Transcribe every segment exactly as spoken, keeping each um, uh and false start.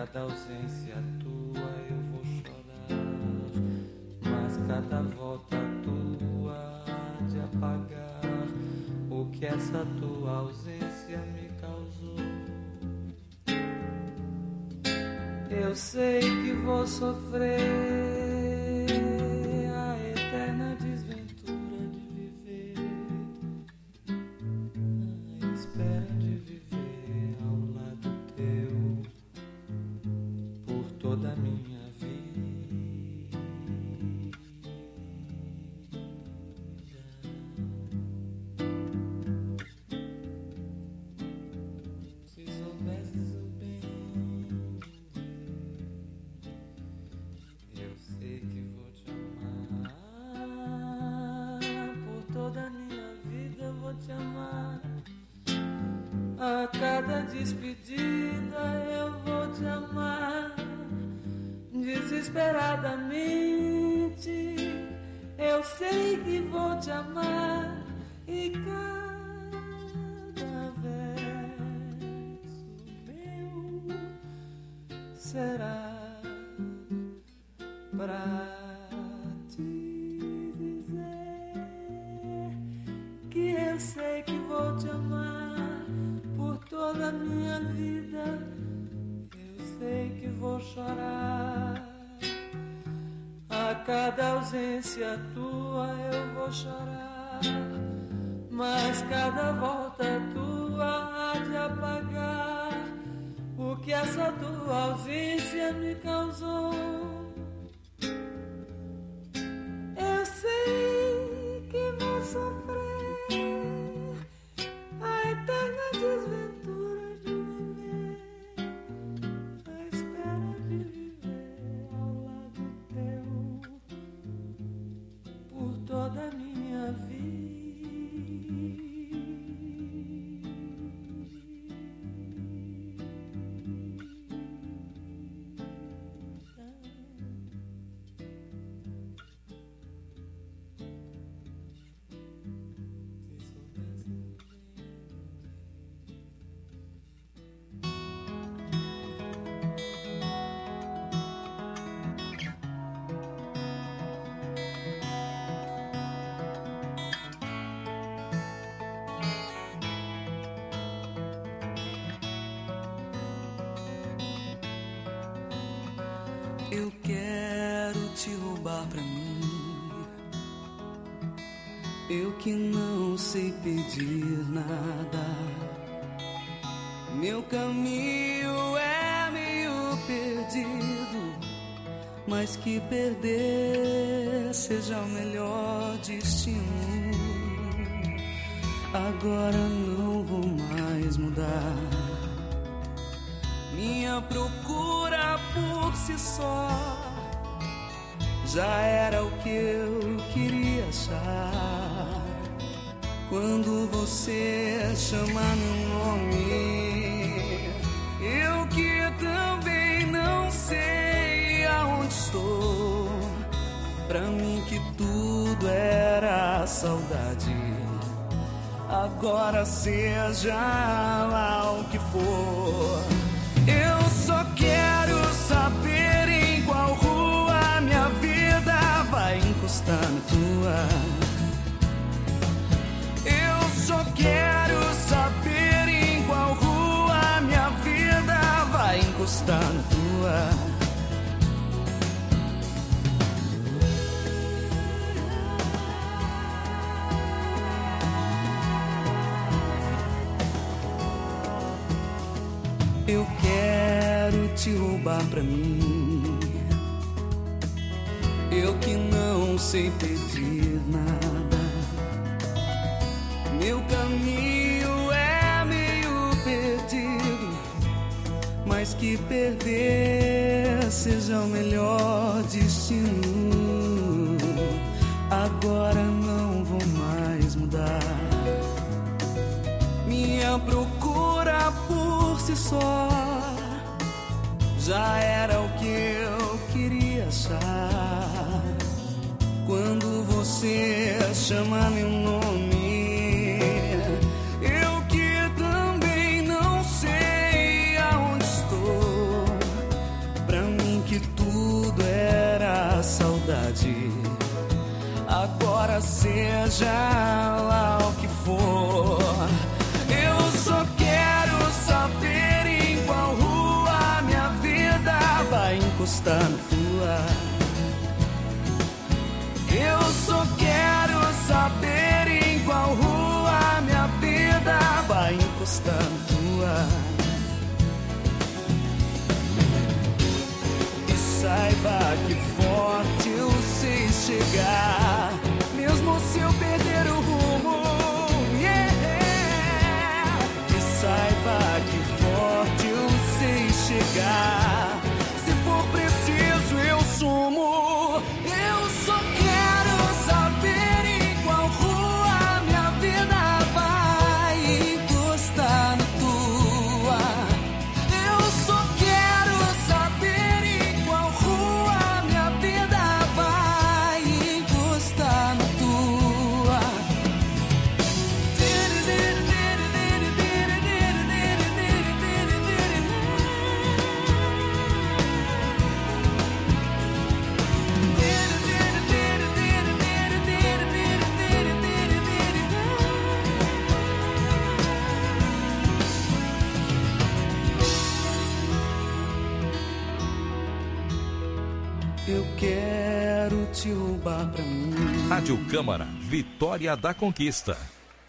cada ausência tua eu vou chorar, mas cada volta tua há de apagar o que essa tua ausência me causou. Eu sei que vou sofrer a eterna desventura de viver à espera de viver ao lado teu por toda a minha vida. Se soubesses o bem, eu sei que vou te amar por toda a minha vida, eu vou te amar. A cada despedida eu vou te amar desesperadamente. Eu sei que vou te amar e cada verso meu será pra te dizer que eu sei que vou te amar por toda a minha vida. Eu sei que vou chorar a cada ausência tua, eu vou chorar, mas cada volta tua há de apagar o que essa tua ausência me causou. Eu sei que vou sofrer a eterna desventura de viver à espera de viver ao lado teu por toda a minha vida. Eu quero te roubar pra mim, eu que não sei pedir nada. Meu caminho é meio perdido, mas que perder seja o melhor destino. Agora não vou mais mudar, minha procura por si só já era o que eu queria achar. Quando você chama meu nome, eu que também não sei aonde estou. Pra mim que tudo era saudade, agora seja lá o que for. Eu só quero saber em qual rua minha vida vai encostar na tua. Eu só quero saber em qual rua minha vida vai encostar na tua. Eu quero te roubar pra mim, eu que não sei pedir nada. Meu caminho é meio perdido, mas que perder seja o melhor destino. Agora não vou mais mudar, minha procura por si só já era o que eu queria achar. Quando você chama meu nome, eu que também não sei aonde estou. tudo era saudade. Agora seja lá o que for, eu só quero saber em qual rua minha vida vai encostar na tua. Eu só quero saber em qual rua minha vida vai encostar na tua. E saiba que forte eu sei chegar, mesmo se eu perder o rumo. Yeah. E saiba que forte eu sei chegar, se for preciso eu sumo. Eu só quero saber em qual rua minha vida vai encostar na tua. Eu só quero saber em qual rua minha vida vai encostar na tua. Eu quero te roubar pra mim. Rádio Câmara, Vitória da Conquista.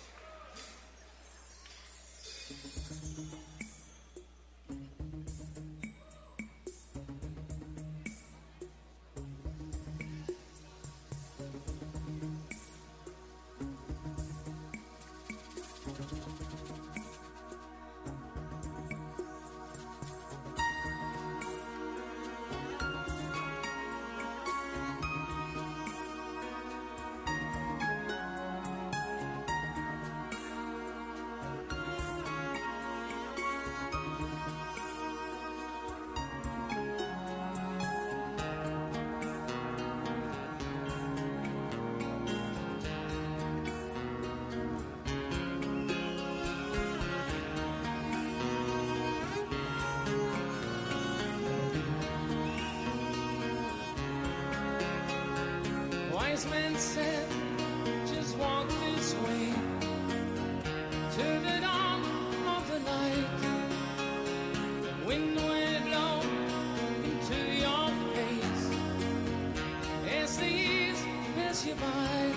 Wise men said, just walk this way to the dawn of the night. The wind will blow into your face as the years pass you by.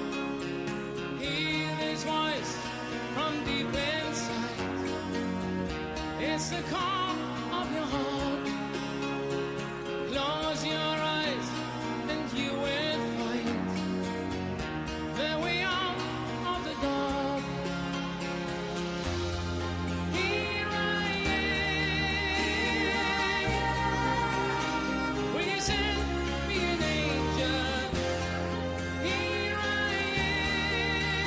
Hear this voice from deep inside. It's the call of your heart. Close your eyes and you will the way out of the dark. Here I am. Will you send me an angel? Here I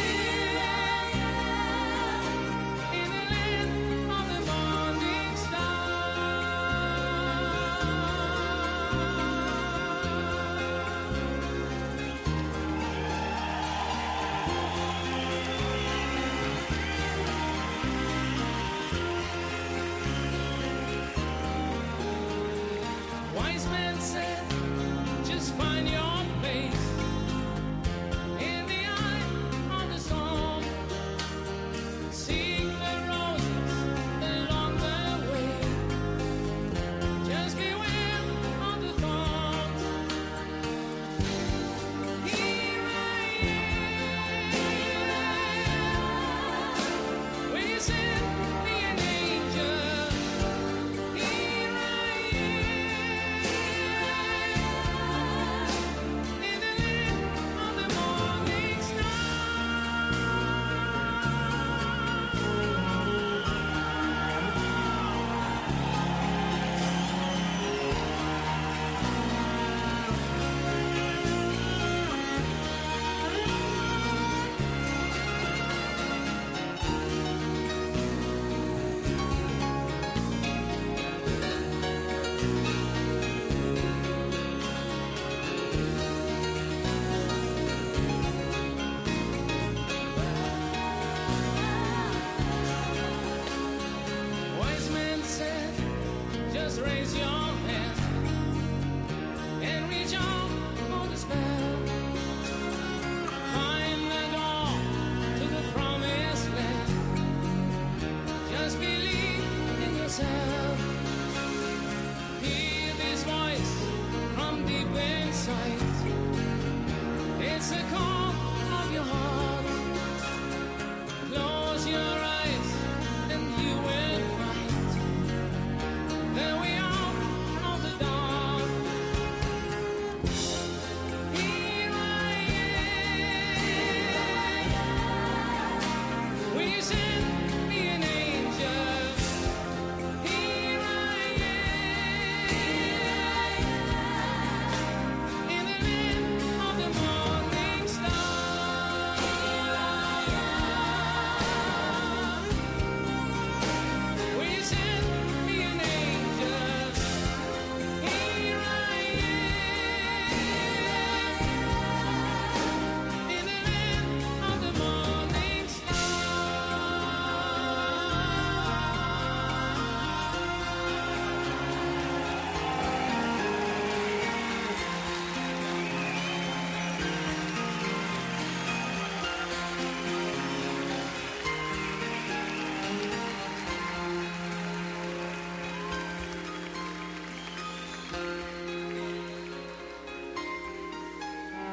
am. In the land of the morning star.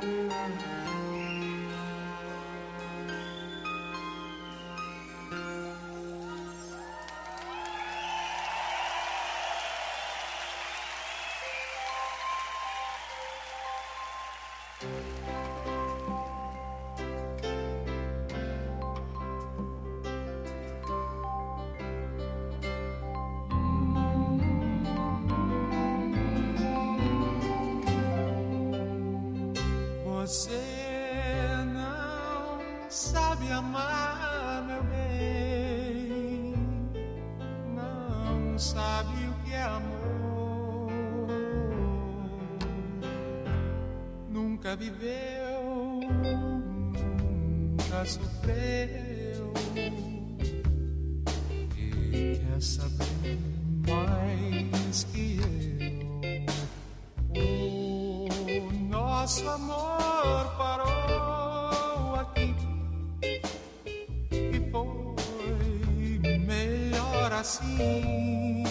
Você não sabe amar, meu bem, não sabe o que é amor, nunca viveu, nunca sofreu e quer saber mais que eu. O nosso amor parou aqui e foi melhor assim.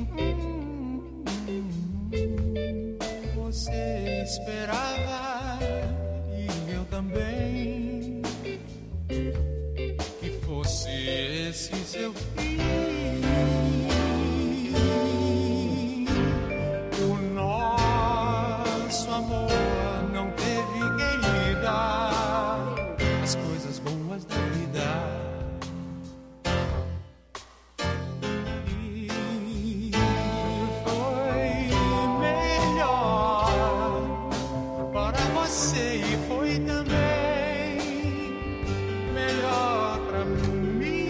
Você esperava e eu também que fosse esse seu fim. O nosso amor não teve quem lhe dá as coisas boas da vida. E foi melhor para você e foi também melhor para mim.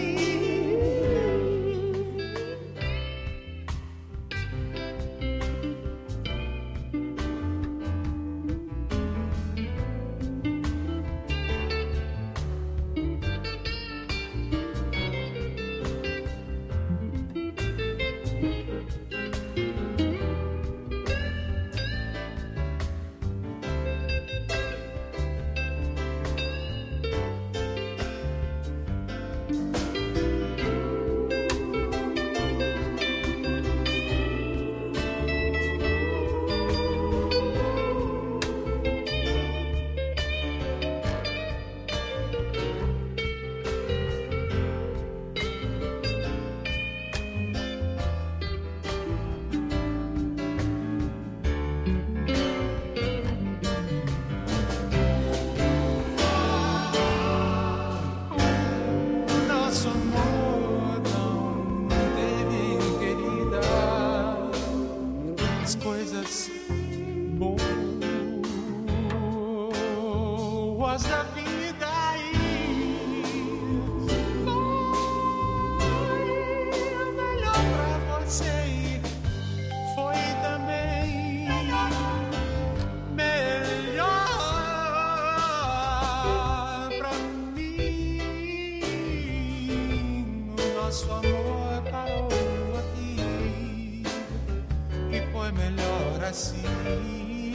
Nosso amor parou aqui e foi melhor assim.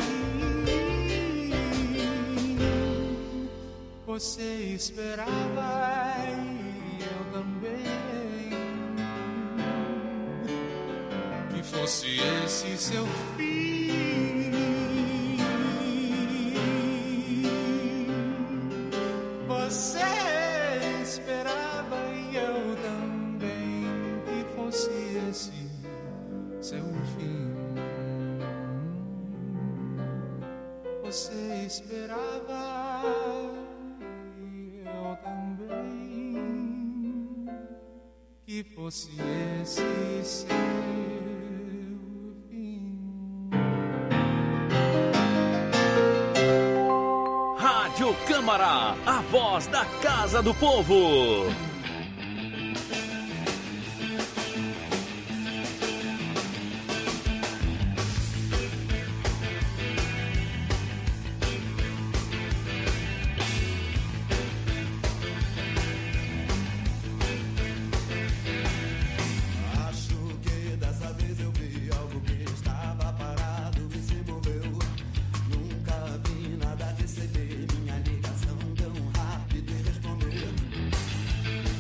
Você esperava e eu também que fosse esse seu fim. Você esperava e eu também que fosse esse seu fim. Você esperava e eu também que fosse esse seu fim. Rádio Câmara, a voz da Casa do Povo. Nunca vi nada receber minha ligação tão rápido e responder.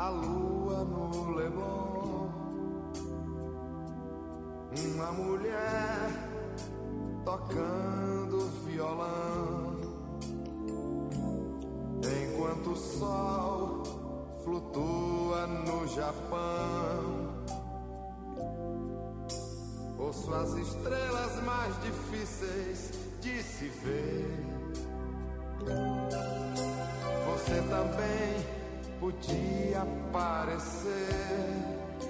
a lua no Leblon, uma mulher tocando violão, enquanto o sol flutua no Japão. Ouço as estrelas mais difíceis de se ver. Você também podia aparecer.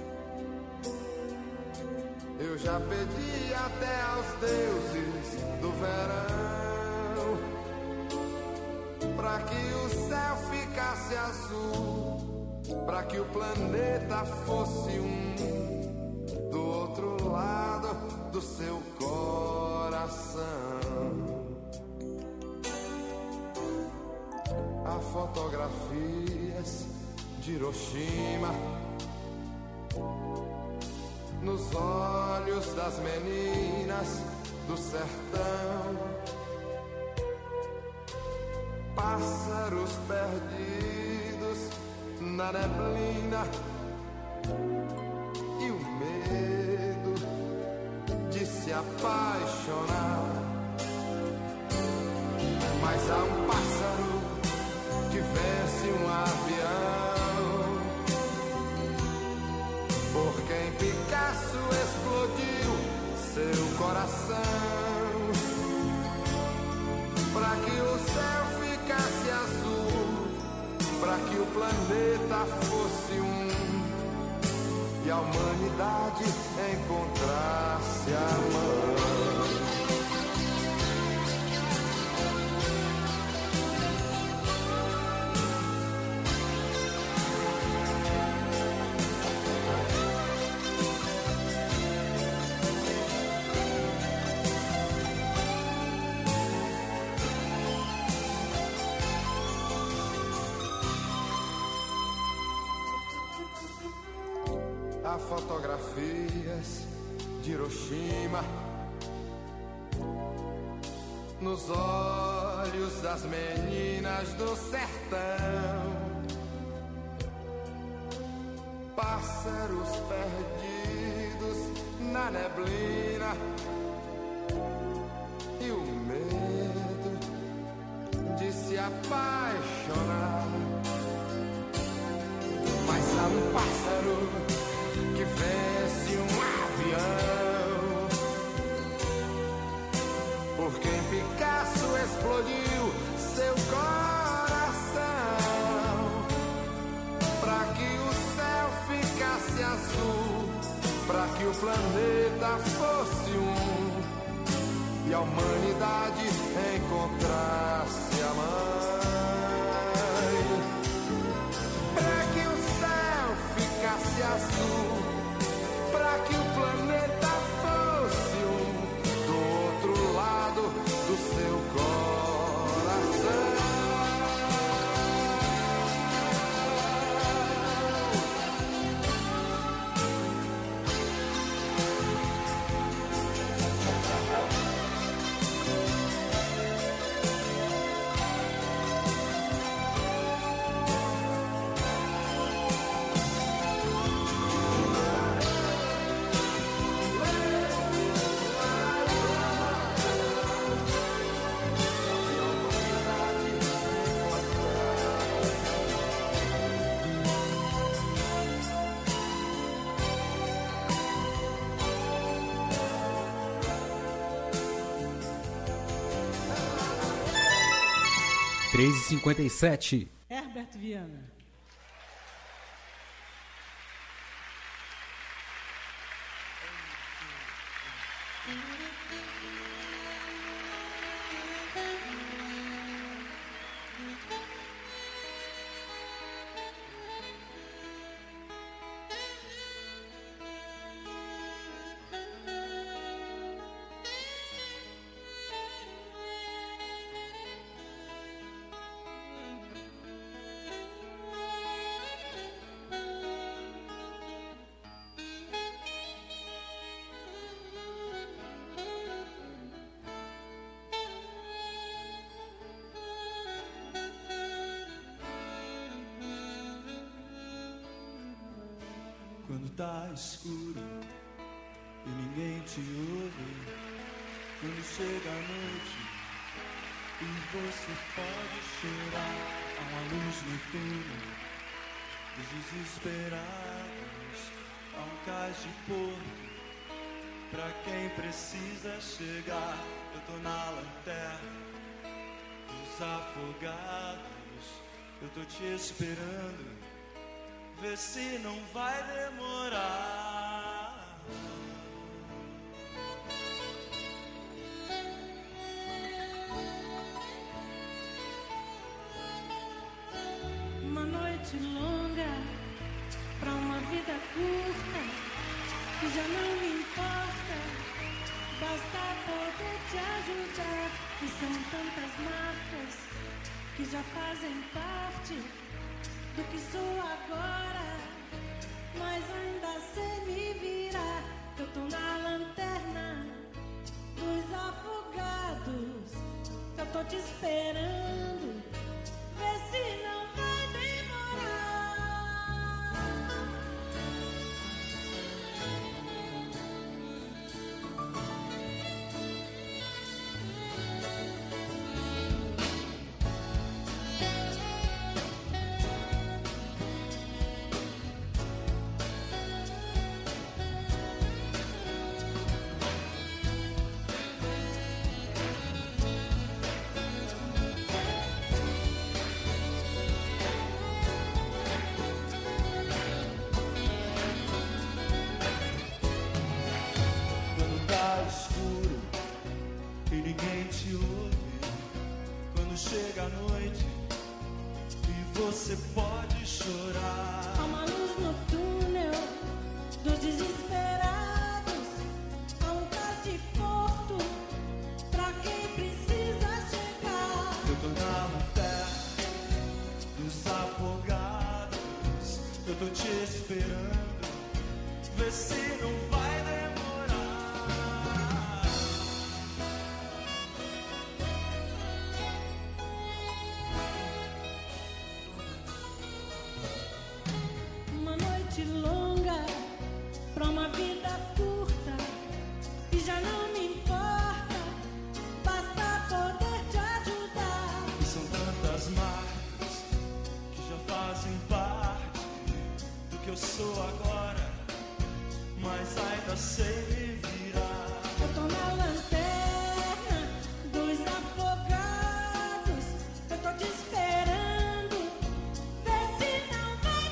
Eu já pedi até aos deuses do verão pra que o céu ficasse azul, pra que o planeta fosse um do outro lado do seu coração. Há fotografias de Hiroshima nos olhos das meninas do sertão, pássaros perdidos na neblina e o medo de se apaixonar. Mas há um pássaro que vence um avião, por quem Picasso explodiu seu coração, pra que o céu ficasse azul, pra que o planeta fosse um e a humanidade encontrasse a mão. Há fotografias de Hiroshima nos olhos das meninas do sertão, pássaros perdidos na neblina e o medo de se apaixonar. Mas há um pássaro que vence um avião, por quem Picasso explodiu seu coração, pra que o céu ficasse azul, pra que o planeta fosse um e a humanidade encontrasse a mãe, pra que o céu ficasse azul, pra que o planeta fosse um do outro lado do seu coração. três e cinquenta e sete. Herbert Viana. Quando tá escuro e ninguém te ouve, quando chega a noite e você pode chorar, há uma luz no túnel dos desesperados, há um cais de porto pra quem precisa chegar. Eu tô na lanterna dos afogados, eu tô te esperando, vê se não vai demorar. Uma noite longa pra uma vida curta, que já não me importa, basta poder te ajudar. E são tantas marcas que já fazem parte do que sou agora, mas ainda sei me virar. Eu tô na lanterna dos afogados, eu tô te esperando, vê se não vai demorar. Ninguém te ouve quando chega a noite e você pode chorar. Há uma luz no túnel dos desesperados, há um cais de porto pra quem precisa chegar. Eu tô na lanterna dos afogados, eu tô te esperando, vê se não vai demorar. Longa pra uma vida curta, e já não me importa, basta poder te ajudar. E são tantas marcas que já fazem parte do que eu sou agora, mas ainda sei me virar. Eu tô na lanterna dos afogados, eu tô te esperando, vê se não vai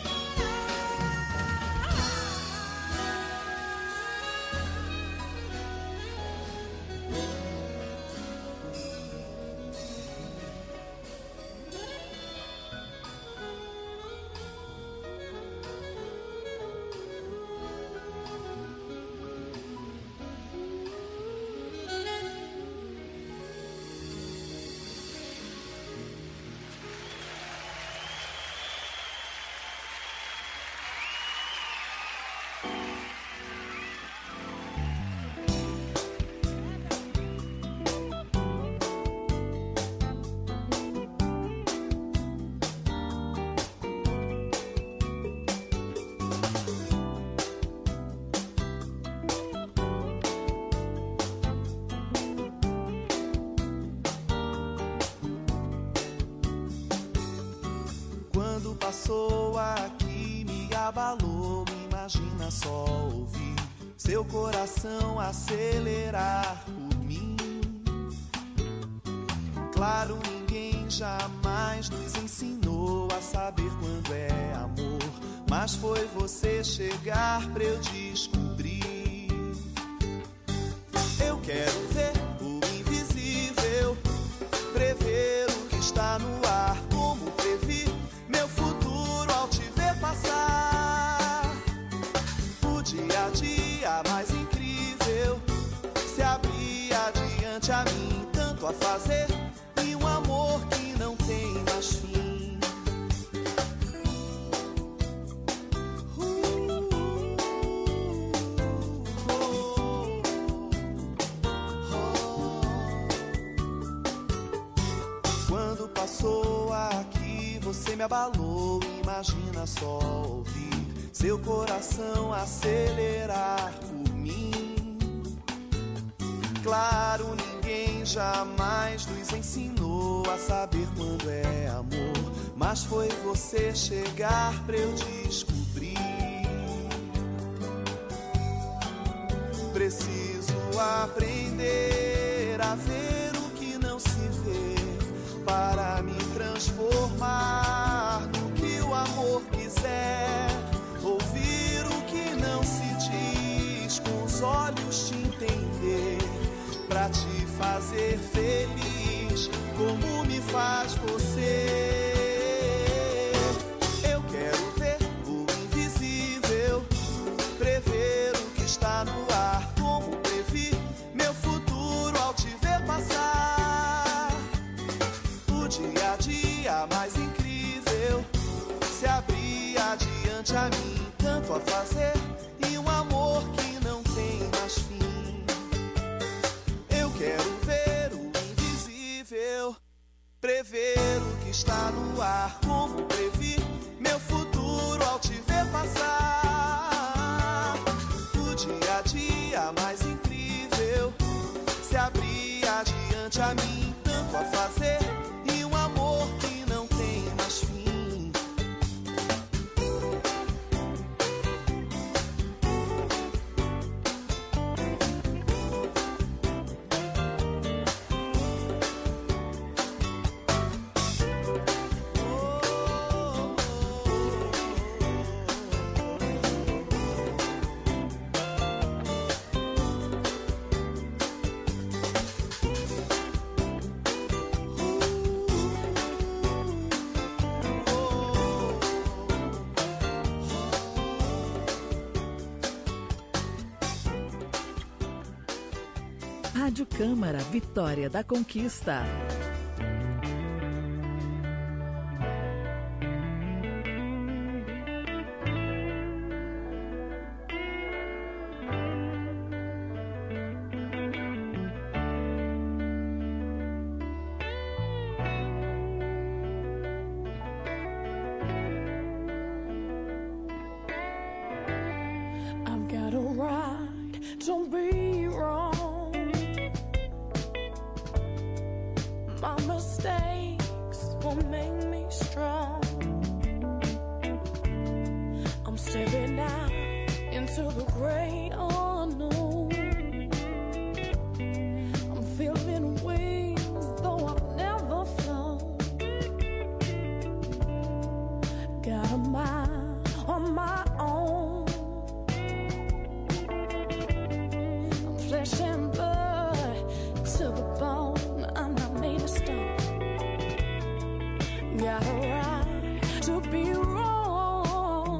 Passou aqui, me abalou, imagina só ouvir seu coração acelerar por mim. Claro, ninguém jamais nos ensinou a saber quando é amor, mas foi você chegar pra eu descobrir. Eu quero ver o invisível, prever o que está no ar, como previ meu futuro ao te ver passar. O dia a dia mais incrível se abria diante a mim, tanto a fazer e um amor que não tem mais fim. Uh, oh, oh. Quando passou aqui, você me abalou, imagina só ouvir seu coração acelerar por mim. Claro, ninguém jamais nos ensinou a saber quando é amor, mas foi você chegar pra eu descobrir. Preciso aprender a ver o que não se vê, para me transformar no que o amor quiser. Ouvir o que não se diz, com os olhos te entender, pra te fazer feliz, como me faz você. Eu quero ver o invisível, prever o que está no ar, como previ meu futuro ao te ver passar. O dia a dia mais incrível se abria diante a mim, tanto a fazer e um amor que não tem mais fim. Eu quero ver o invisível, prever o que está no ar, como previ meu futuro ao te ver passar. O dia a dia mais incrível se abria diante a mim, tanto a fazer e um amor que não tem mais fim. Rádio Câmara, Vitória da Conquista. I've got a right to be wrong. My mistakes will make me strong. I'm stepping out into the great unknown. I'm feeling wings though I've never flown. Got a mind on my own. I'm flesh and blood to the bone. I'm not made of stone. Got a right to be wrong.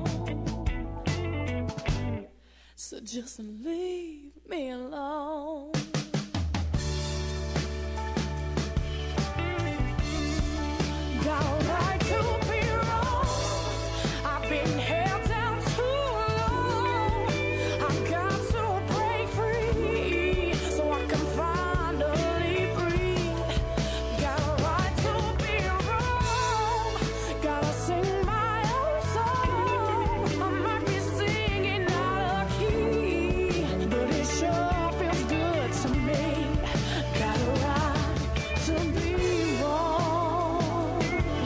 So just leave me alone. Got a right to be wrong. I've been held down too long. I've got to break free so I can finally breathe. Got a right to be wrong. Gotta sing my own song. I might be singing out of key, but it sure feels good to me. Got a right to be wrong.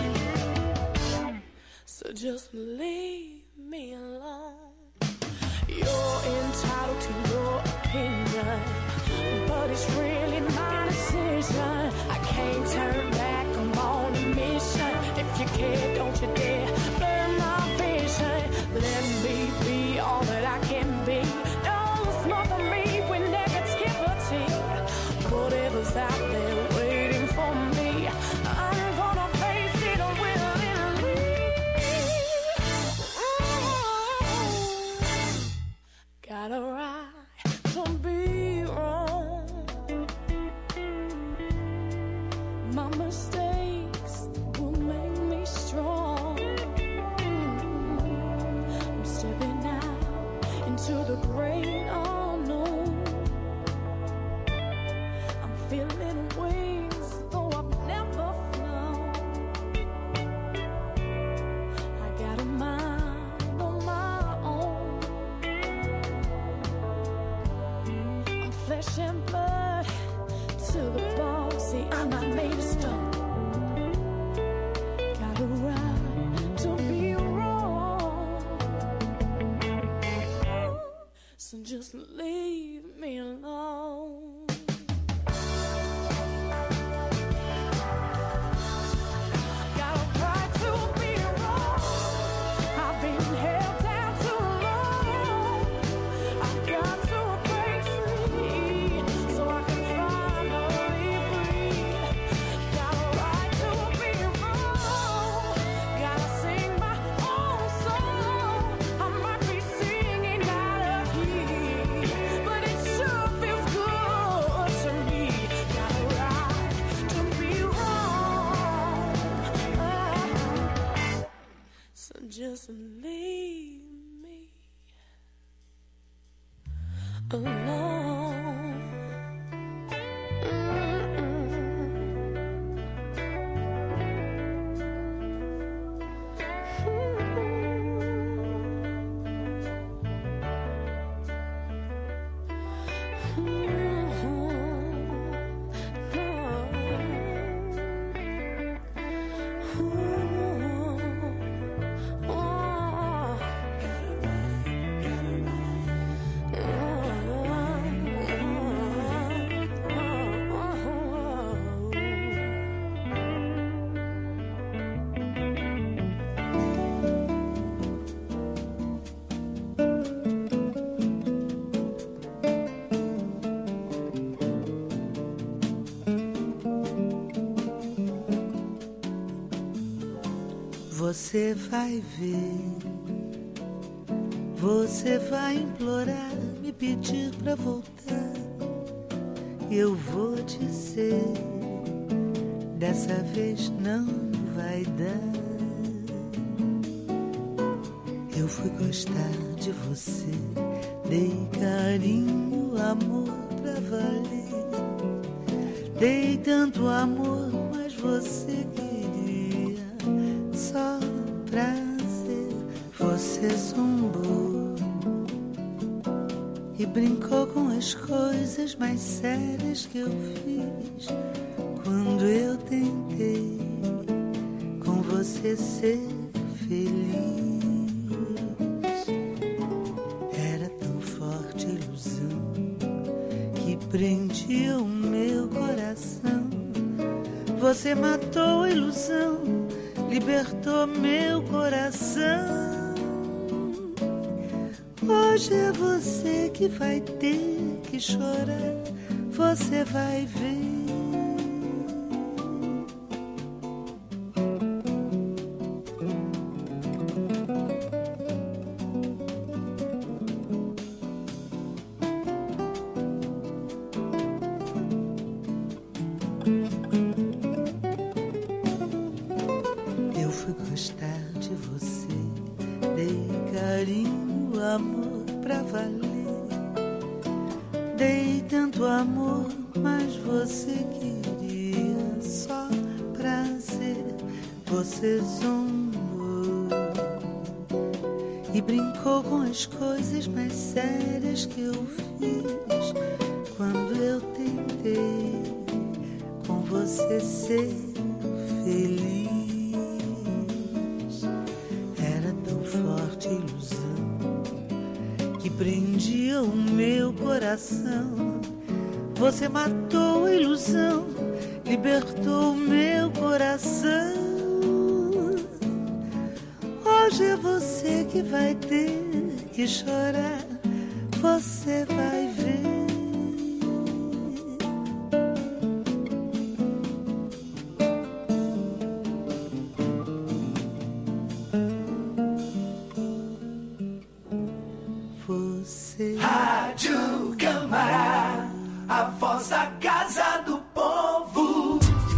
So just leave me alone. You're entitled to your opinion, but it's really my decision. I can't turn back, I'm on a mission. If you care, don't you dare burn my vision. Let me be all that I can be. Don't smother me with negativity. Whatever's out there waiting for me, I'm gonna face it willingly. Got a right to be wrong. My flesh and blood to the bone. See, I'm not made of stone. Got a right to be wrong. So just leave me alone. Just leave me alone. Você vai ver, você vai implorar, me pedir pra voltar. Eu vou dizer, dessa vez não vai dar. Eu fui gostar de você, dei carinho, amor pra valer. Dei tanto amor, mas você queria só prazer. Você zombou e brincou com as coisas mais sérias que eu fiz quando eu tentei com você ser feliz. Era tão forte a ilusão que prendia o meu coração. Você matou a ilusão, libertou meu coração. Hoje é você que vai ter que chorar, você vai ver. Eu fui gostar de você, dei carinho, amor pra valer. Dei tanto amor, mas você queria só prazer. Você zombou e brincou com as coisas mais sérias que eu fiz quando eu tentei com você ser feliz. Era tão forte a ilusão que prendia o meu coração. Você matou a ilusão, libertou o meu coração. Hoje é você que vai ter que chorar, você vai ver. Você. Rádio Câmara, a voz da Casa do Povo.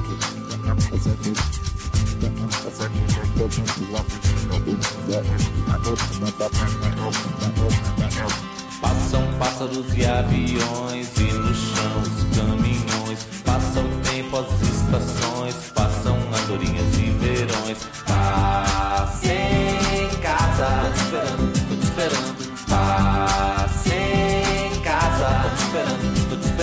Passam pássaros e aviões e no chão os caminhões. Passam tempo as estações, passam andorinhas e verões. Passe em casa, tô te esperando, tô te esperando. Passe em casa, tô te esperando, tô te esperando.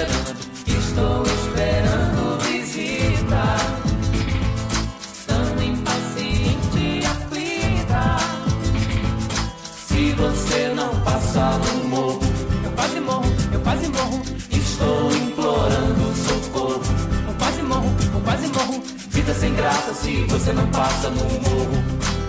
passar no morro. Eu quase morro, eu quase morro. Estou implorando socorro. Eu quase morro, eu quase morro. Vida sem graça se você não passa no morro.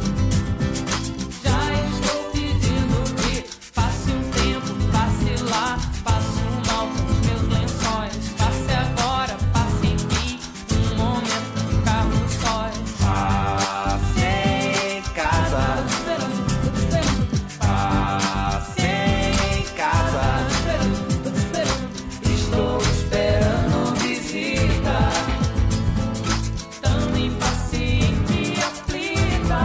Já estou pedindo que passe um tempo, passe lá. Passe mal com os meus lençóis. Passe agora, passe em mim. Um momento de ficar no sóis. Passe em casa. Tô te esperando, tô te esperando. Passe em casa. Tô te esperando, tô te esperando. Estou esperando visita. Tão impaciente e aflita.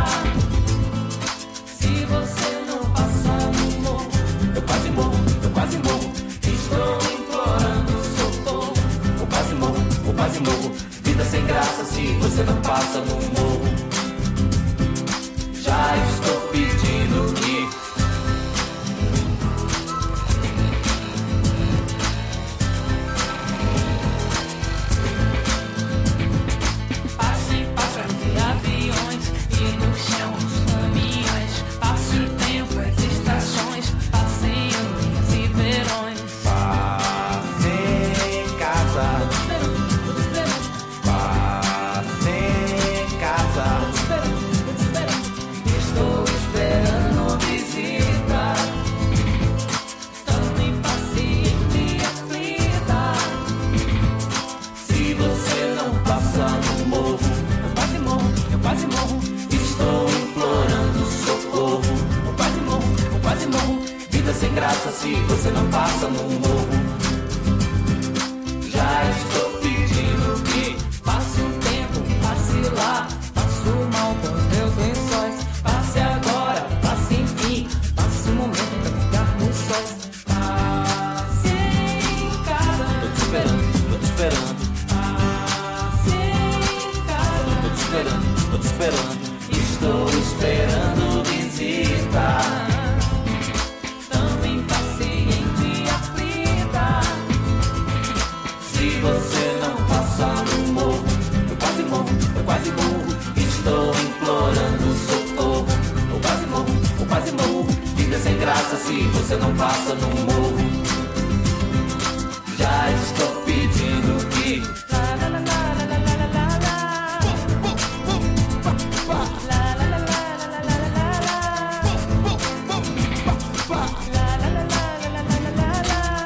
Se você não passar no morro, eu quase morro, eu quase morro. Estou implorando socorro. Eu quase morro, eu quase morro. Vida sem graça se você não passa no morro. Já estou pedindo que passe pássaros e aviões e no chão os caminhões. Passe o tempo, as estações, passem anos e verões. Passe em casa. Tô te esperando, tô te esperando. Passe em casa. Tô te esperando, tô te esperando. Estou esperando visita. Tão impaciente e aflita. Se você não passar no morro, eu quase morro, eu quase morro. Estou implorando socorro. Eu quase morro, eu quase morro. Vida sem graça se você não passa no morro. Já estou pedindo que passe um tempo, passe lá. Passo mal com os meus lençóis. Passe agora, passe enfim. Passe um momento pra ficar no sóis. Passe em casa. Tô te esperando, tô te esperando. Passe em casa. Tô te esperando, tô te esperando. Estou esperando visita. Tão impaciente e aflita. Se você não passar no morro, eu quase morro, eu quase morro. Estou implorando socorro. Eu quase morro, eu quase morro. Vida sem graça se você não passa no morro. Já estou pedindo que lá, lá, lá, lá, lá, lá, lá, lá, lá. Lá, lá, lá, lá, lá, lá, lá, lá, lá. Lá, lá, lá, lá, lá, lá, lá, lá, lá. Lá, lá, lá, lá, lá, lá, lá,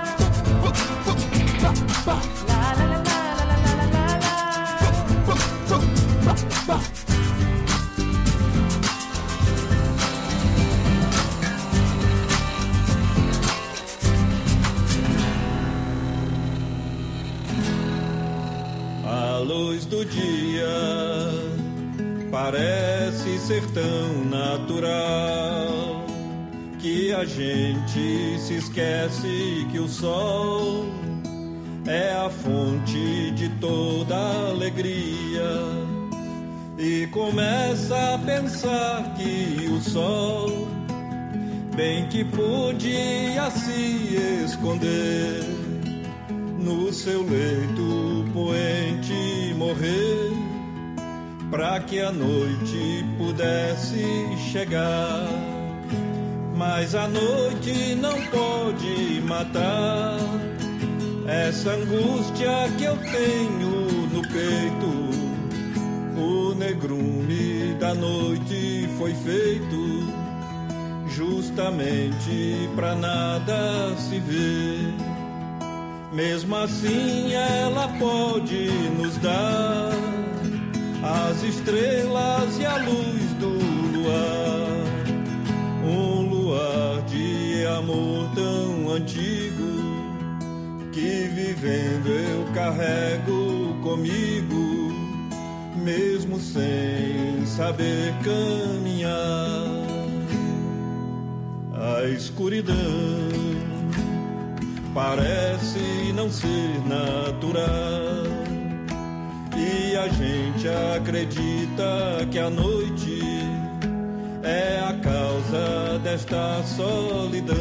lá, lá. A luz do dia parece ser tão natural que a gente se esquece que o sol é a fonte de toda alegria e começa a pensar que o sol bem que podia se esconder no seu leito poente morrer, pra que a noite pudesse chegar. Mas a noite não pode matar essa angústia que eu tenho no peito. O negrume da noite foi feito justamente pra nada se ver. Mesmo assim ela pode nos dar as estrelas e a luz do luar, um luar de amor tão antigo que vivendo eu carrego comigo, mesmo sem saber caminhar. A escuridão parece não ser natural e a gente acredita que a noite é a causa desta solidão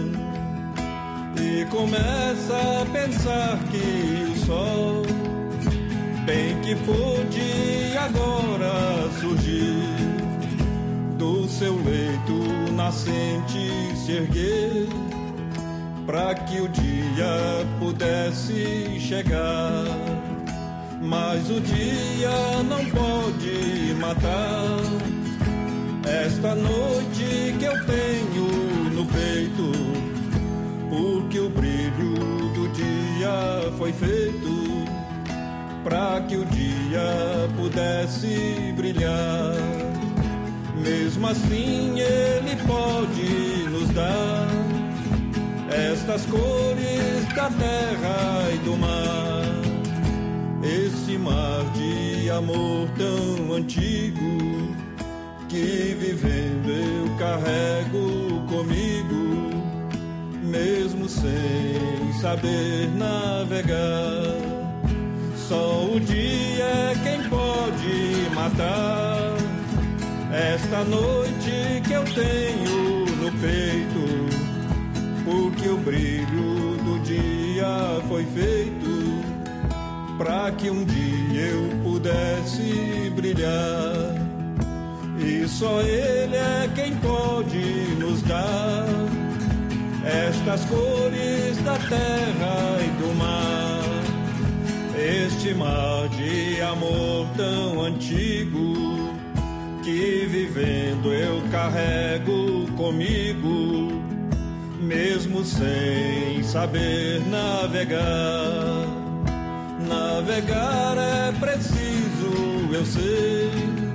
e começa a pensar que o sol bem que pôde agora surgir do seu leito na nascente se erguer, pra que o dia pudesse chegar. Mas o dia não pode matar esta noite que eu tenho no peito, porque o brilho do dia foi feito pra que o dia pudesse brilhar. Mesmo assim ele pode nos dar estas cores da terra e do mar, esse mar de amor tão antigo que vivendo eu carrego comigo, mesmo sem saber navegar. Só o dia é quem pode matar esta noite que eu tenho no peito, porque o brilho do dia foi feito pra que um dia eu pudesse brilhar. E só ele é quem pode nos dar estas cores da terra e do mar, este mar de amor tão antigo que vivendo eu carrego comigo, mesmo sem saber navegar. Navegar é preciso, eu sei.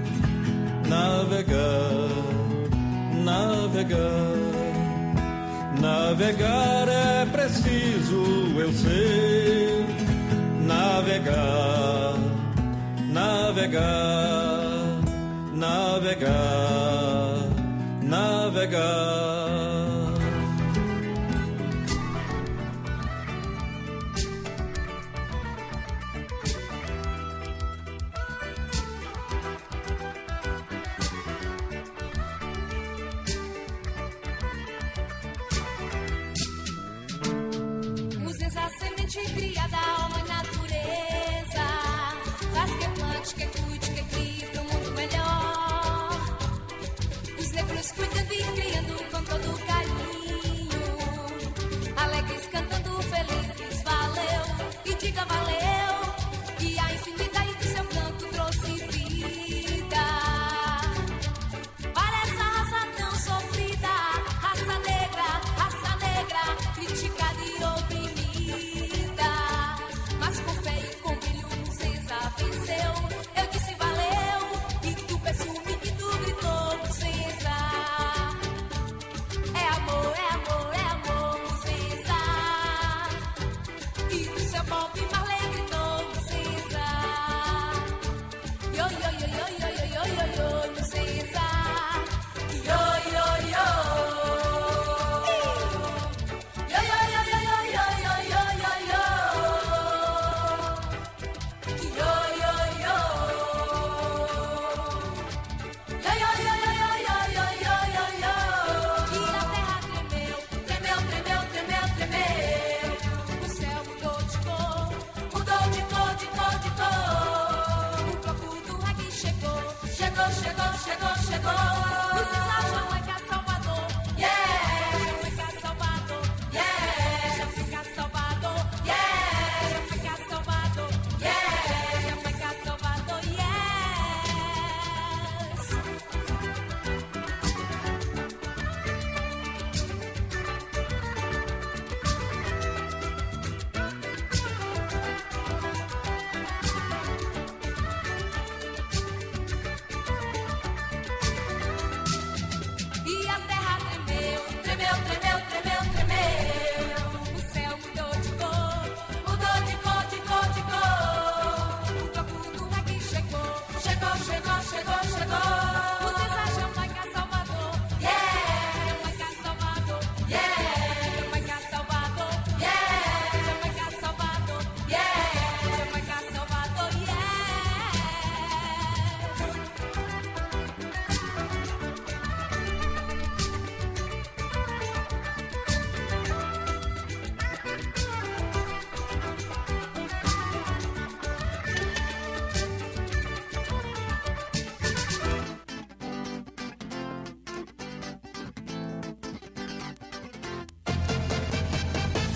Navegar, navegar, navegar é preciso, eu sei. Navegar, navegar, navegar, navegar. Cria da alma e natureza, faz que plante, que cuide, que crie para um mundo melhor. Os negros cuidando e criando com todo o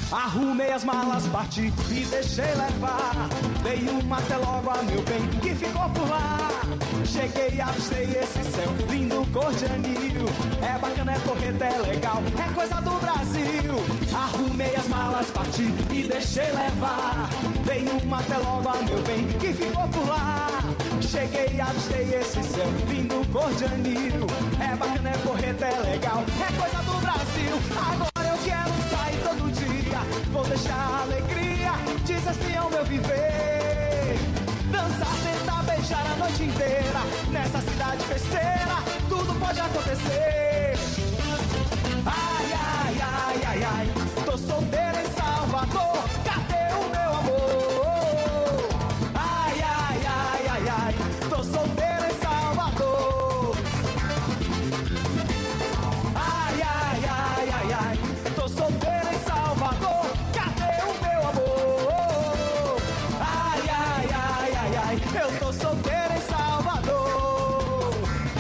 Arrumei as malas, parti e deixei levar. Dei uma até logo a meu bem que ficou por lá. Cheguei e avistei esse céu lindo, cor de anil. É bacana, é correta, é legal, é coisa do Brasil. Arrumei as malas, parti e deixei levar. Dei uma até logo a meu bem que ficou por lá. Cheguei e avistei esse céu lindo, cor de anil. É bacana, é correta, é legal, é coisa do Brasil. Agora eu quero sair todo dia, vou deixar a alegria, diz assim ao meu viver. Dançar, tentar beijar a noite inteira, nessa cidade festeira, tudo pode acontecer. Ai, ai, ai, ai, ai, tô solteira em Salvador, cadê o meu amor? Ai, ai, ai, ai, ai, tô solteira em Salvador. Ai, ai, ai, ai, ai, tô solteira em Salvador, cadê o meu amor? Ai, ai, ai, ai, ai, eu tô solteira em Salvador.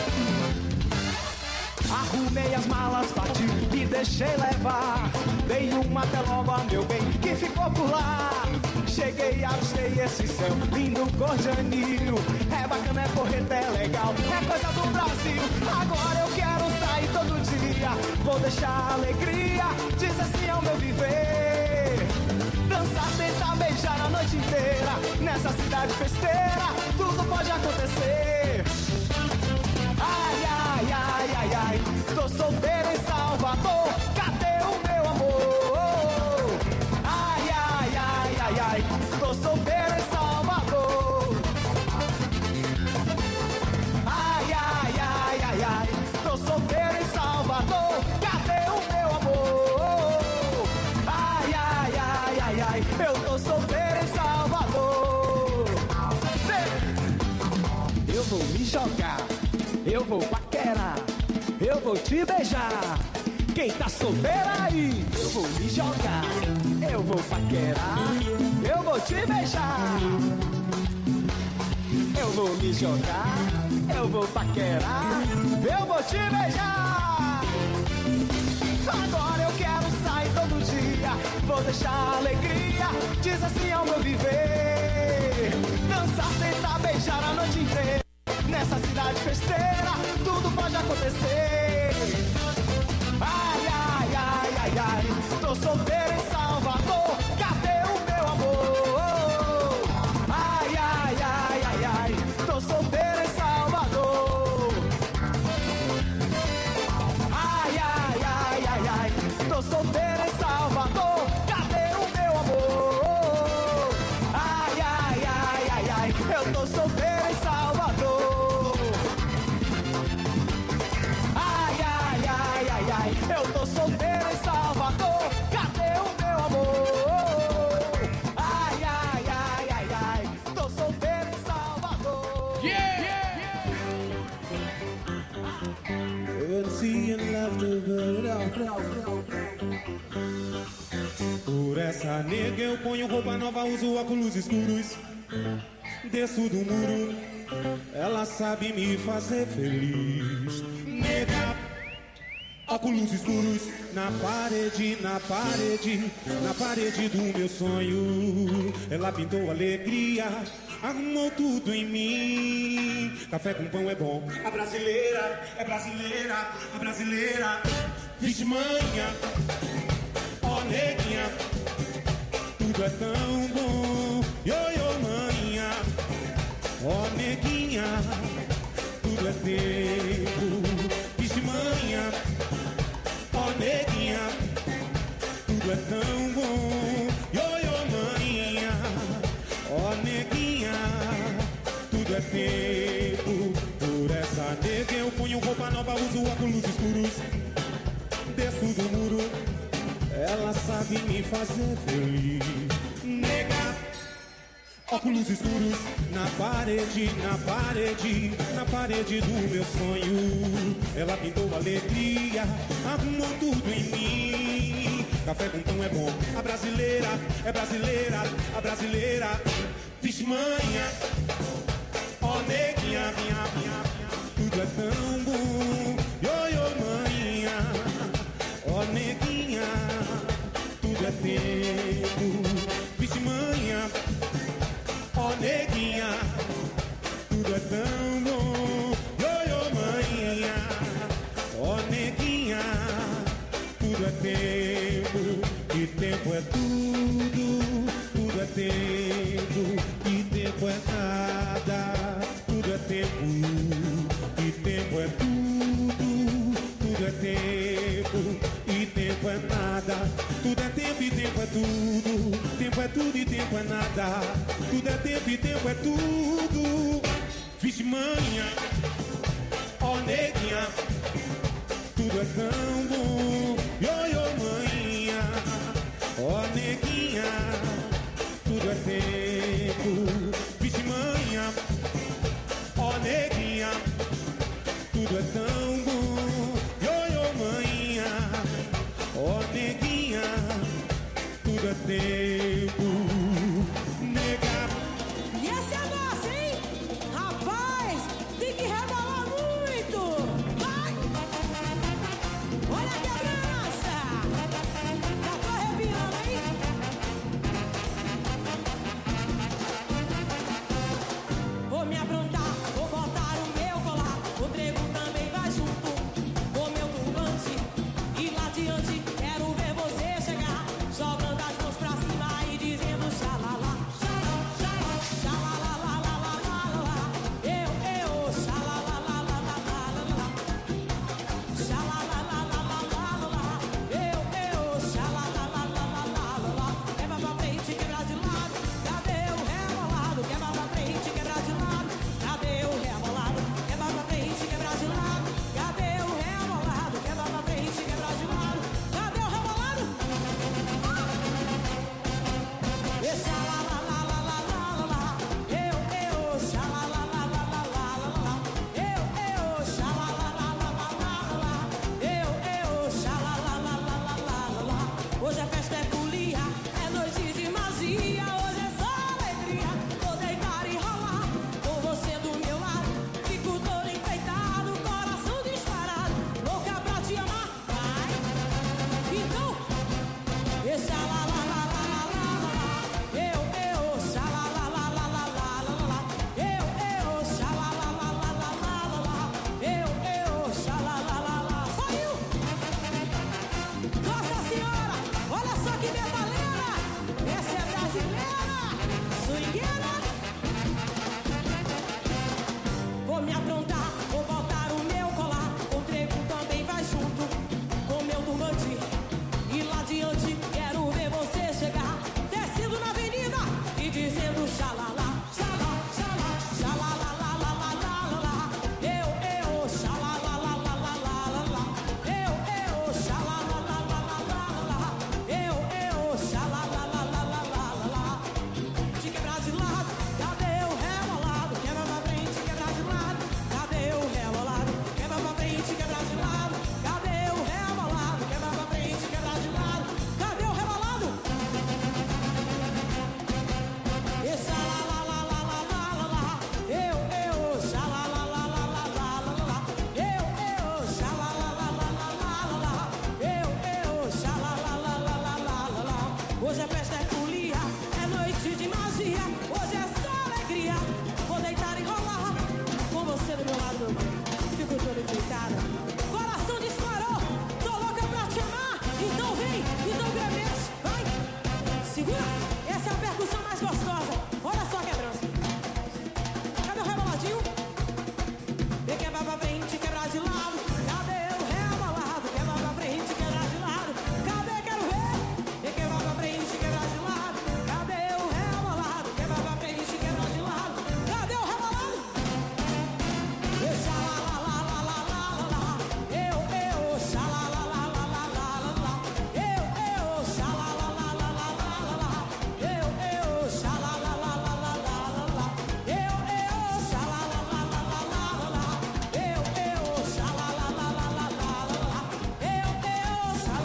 Arrumei as malas, parti e deixei levar. Dei uma até logo a meu bem que ficou por lá. Cheguei e avistei esse céu lindo, cor de anil. É bacana, é correta, é legal, é coisa do Brasil. Agora eu quero sair todo dia, vou deixar a alegria, diz assim ao meu viver. Dançar, tentar beijar a noite inteira, nessa cidade festeira, tudo pode acontecer. Ai, ai, ai, ai, ai, tô solteira em Salvador, cadê o meu amor? Ai, ai, ai, ai, ai, tô solteira em Salvador. Ai, ai, ai, ai, ai, tô solteira em Salvador, cadê o meu amor? Ai, ai, ai, ai, ai, eu tô solteira em Salvador. Eu vou me jogar, eu vou paquerar, eu vou te beijar. Quem tá solteira aí? Eu vou me jogar, eu vou paquerar, eu vou te beijar. Eu vou me jogar, eu vou paquerar, eu vou te beijar. Agora eu quero sair todo dia, vou deixar a alegria, diz assim ao meu viver. Dançar, tentar beijar a noite inteira, nessa cidade festeira, tudo pode acontecer. Ai, ai, ai, ai, ai, tô solteira em Salvador, cadê o meu amor? Ai, ai, ai, ai, ai, tô solteira em Salvador. Ai, ai, ai, ai, ai, tô solteira em Salvador, cadê o meu amor? Ai, ai, ai, ai, ai, eu tô solteira em Salvador. Ai, ai, ai, ai, ai, eu tô solteira em Salvador, cadê o meu amor? Ai, ai, ai, ai, ai, tô solteira em Salvador. Yeah! And seeing laughter, por essa nega eu ponho roupa nova, uso óculos escuros, desço do muro, ela sabe me fazer feliz. Nega, óculos escuros na parede, na parede, na parede do meu sonho. Ela pintou alegria, arrumou tudo em mim. Café com pão é bom, a brasileira é brasileira, a brasileira. Vixe manha, ó neguinha, tudo é tão bom. Ioiô manha, ó neguinha, tudo é tempo. Vixe manha, ó neguinha, tudo é tão bom. Ioiô manha, ó neguinha, tudo é tempo. Por essa nega eu ponho roupa nova, uso óculos escuros, desço do muro, ela sabe me fazer feliz. Nega, óculos escuros na parede, na parede, na parede do meu sonho. Ela pintou alegria, arrumou tudo em mim. Café com pão é bom, a brasileira é brasileira, a brasileira. Vixe manha, ó neguinha, minha, minha, tudo é tão bom. Ioiô manha, ó neguinha, tudo é tempo. é tempo, e tempo é tudo. Tudo é tempo, e tempo é nada. Tudo é tempo, e tempo é tudo. Tudo é tempo, e tempo é nada. Tudo é tempo e tempo é tudo. Tempo é tudo e tempo é nada. Tudo é tempo e tempo é tudo. Vixe manhã, ó neguinha, tudo é tão bom. Ioiô manhã, ó neguinha, tudo é tempo. Vixe manhã, ó neguinha, tudo é tão bom. Ioiô manhã, ó neguinha, tudo é tempo.